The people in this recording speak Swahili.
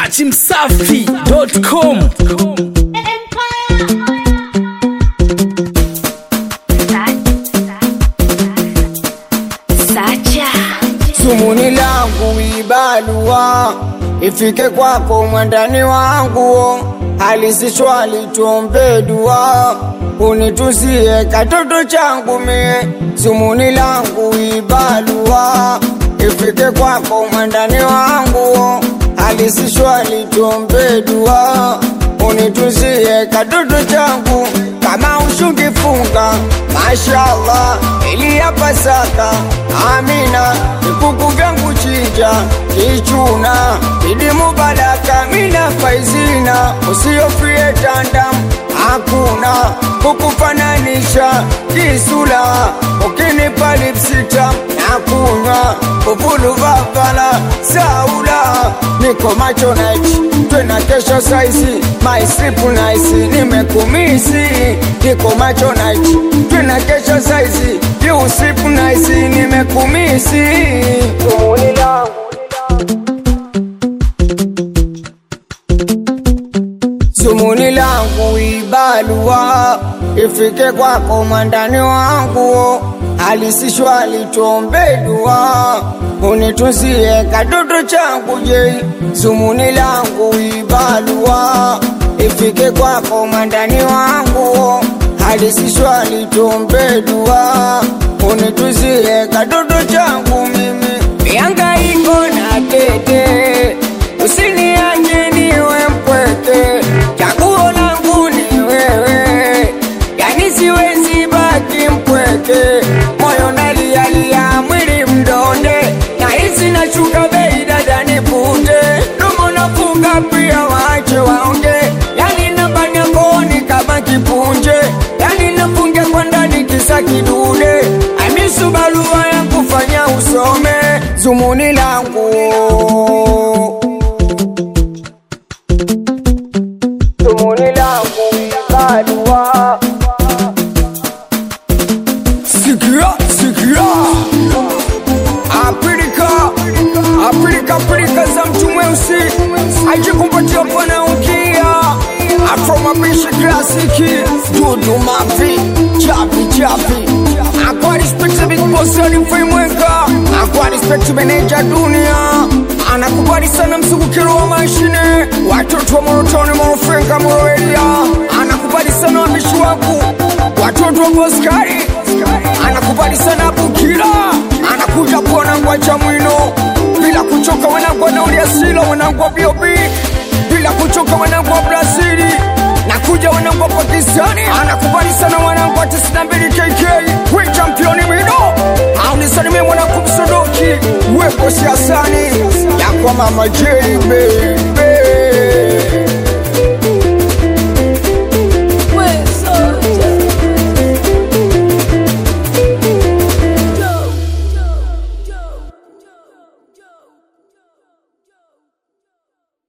dachimsafi.com. Sumuni langu ibalua ifike kwako mwandani wangu, halisi swali tuombe dua, unituzie katoto changu mie. Sumuni langu ibalua ifike kwako mwandani wangu, halisi swali tuombe dua, unituzie katoto changu. Kama ushukifunga mashallah ili ya Pasaka, amina vikuku vyangu chinja kichuna, Idi Mubaraka mina faizina, usiofie tandamu hakuna kukufananisha kisula, ukinipa lipsita na kunywa kufulu vavala saula. Niko macho night twena kesho saizi, my sleep nice nimekumisi. Niko macho night twena kesho saizi, you sleep nice nimekumisi. Sumuni langu Sumuni langu ibalua ifike kwako mwandani wangu, halisi swali tuombe dua, unituzie katoto changu je. Sumuni langu ibalua ifike kwako mwandani wangu, halisi swali tuombe dua, unituzie katoto changu mimi. Mihangaiko na tete usiniache niwe mpweke, chaguo langu ni wewe, yani siwezi baki mpweke. Moyo nalialia mwili mdonde, na hisi nashuka bei dada nipute, domo nafunga pia waache waonge, yani nabanya koni kama kipunje, yani nafunge kwa ndani kisa kidude. Amisu barua ya kufanya usome. Sumuni langu Sumuni langu ibalua sikia Afrika za mtu mweusi ajikumpatia bwana ukia Afro mapishi klasiki dudu mavi chapi akwa respect big boss alimfimweka, akwa respect manager dunia, anakubali sana mzungukiro wa mashine, watoto wa Morotoni Morofenka Moroelia, anakubali sana wamishi waku, watoto wa Boskari, anakubali sana Bukira, anakuja kuona ngwacha mwino, bila kuchoka wanangwa na uliasilo, wanangwa B.O.B, bila kuchoka wanangwa Brazili, nakuja wanangwa Pakistani, anakubali sana wanangwa 92 KK, we championi mido, aunisanime wanangwa Msodoki, wepo siasani, ya kwa mama Jebe.